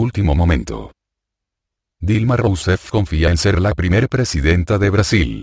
último momento. Dilma Rousseff confía en ser la primer presidenta de Brasil.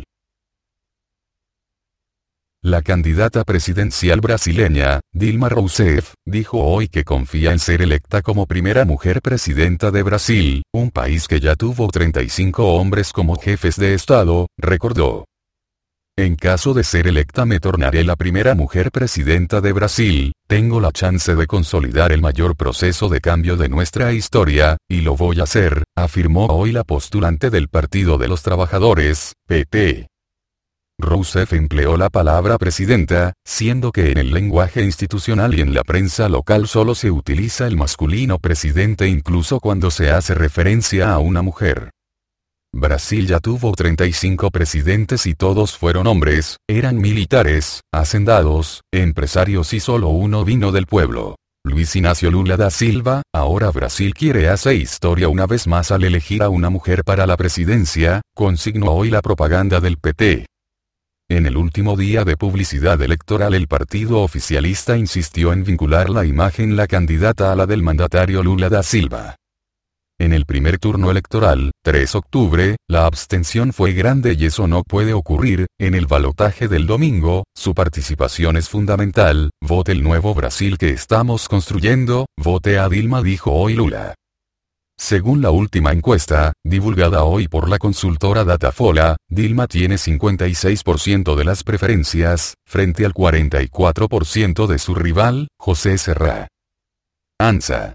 La candidata presidencial brasileña, Dilma Rousseff, dijo hoy que confía en ser electa como primera mujer presidenta de Brasil, un país que ya tuvo 35 hombres como jefes de Estado, recordó. En caso de ser electa me tornaré la primera mujer presidenta de Brasil, tengo la chance de consolidar el mayor proceso de cambio de nuestra historia, y lo voy a hacer, afirmó hoy la postulante del Partido de los Trabajadores, PP. Rousseff empleó la palabra presidenta, siendo que en el lenguaje institucional y en la prensa local solo se utiliza el masculino presidente incluso cuando se hace referencia a una mujer. Brasil ya tuvo 35 presidentes y todos fueron hombres, eran militares, hacendados, empresarios y solo uno vino del pueblo. Luiz Inácio Lula da Silva, ahora Brasil quiere hacer historia una vez más al elegir a una mujer para la presidencia, consignó hoy la propaganda del PT. En el último día de publicidad electoral el partido oficialista insistió en vincular la imagen la candidata a la del mandatario Lula da Silva. En el primer turno electoral, 3 de octubre, la abstención fue grande y eso no puede ocurrir, en el balotaje del domingo, su participación es fundamental, vote el nuevo Brasil que estamos construyendo, vote a Dilma dijo hoy Lula. Según la última encuesta, divulgada hoy por la consultora Datafolha, Dilma tiene 56% de las preferencias, frente al 44% de su rival, José Serra. ANSA.